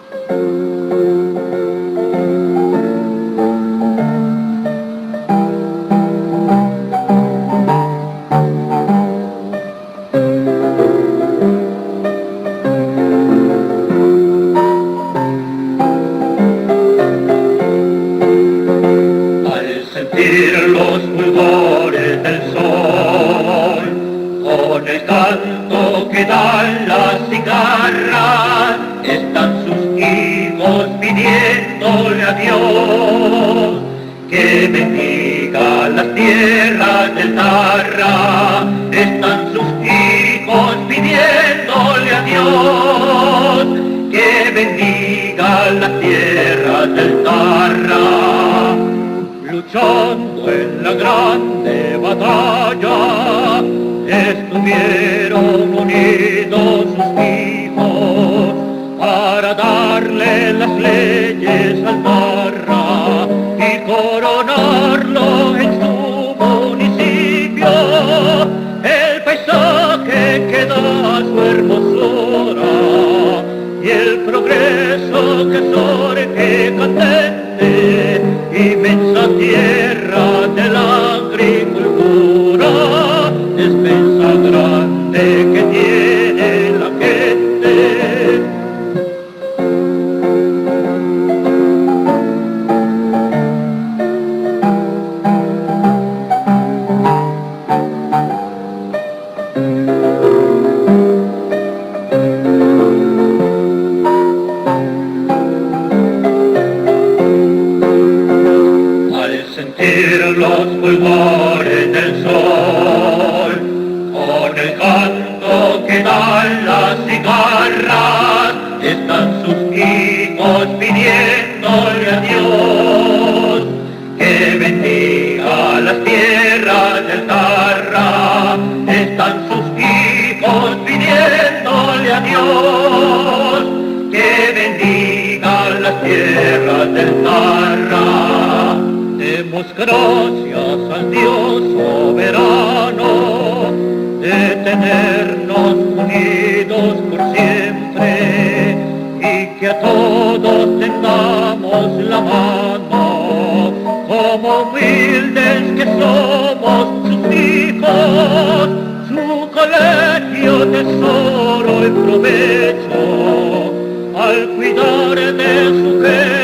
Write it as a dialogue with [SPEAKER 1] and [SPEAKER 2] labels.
[SPEAKER 1] Sentir los fulgores del sol, con el canto que dan las cigarras, están sus hijos pidiéndole a Dios que bendiga las tierras del Tarra. Están sus hijos pidiéndole a Dios que bendiga las tierras del Tarra. Luchando en la grande batalla, estuvieron unidos sus hijos para darle las leyes al Tarra y coronarlo en su municipio. El paisaje que da su hermosura y el progreso que surge candente, inmensa tierra de la agricultura, despensa grande que tiene la gente. Sentir los fulgores del sol, con el canto que dan las cigarras, están sus hijos pidiéndole a Dios que bendiga las tierras del Tarra. Están sus hijos pidiéndole a Dios que bendiga las tierras del Tarra. Demos gracias al Dios soberano de tenernos unidos por siempre y que a todos tengamos la mano como humildes que somos sus hijos, su colegio tesoro y provecho al cuidar de su gente.